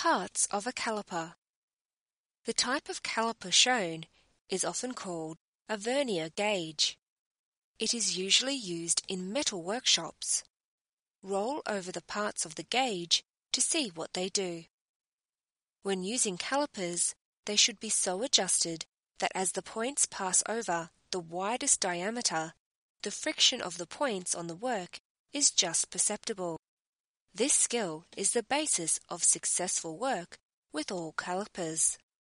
Parts of a caliper. The type of caliper shown is often called a vernier gauge. It is usually used in metal workshops. Roll over the parts of the gauge to see what they do. When using calipers, they should be so adjusted that as the points pass over the widest diameter, the friction of the points on the work is just perceptible. This skill is the basis of successful work with all calipers.